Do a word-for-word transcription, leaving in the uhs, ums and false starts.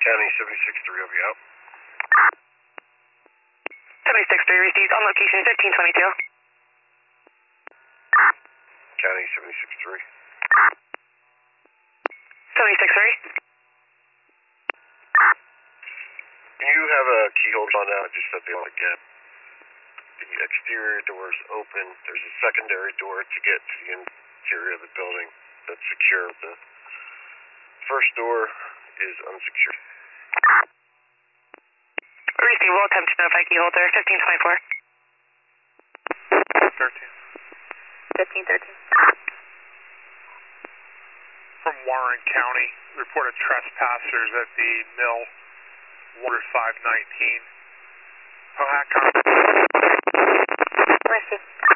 County seventy-six three, I'll be out. seventy-six three received on location fifteen twenty-two. County seventy-six three. seventy-six three. Can you have a key holder on out just so they don't get the exterior doors open? There's a secondary door to get to the interior of the building that's secure. The first door is unsecured. Receive, we'll attempt to notify key holder fifteen twenty-four. thirteen. fifteen thirteen. From Warren County, reported trespassers at the mill, water five nineteen. Pohack. Receive.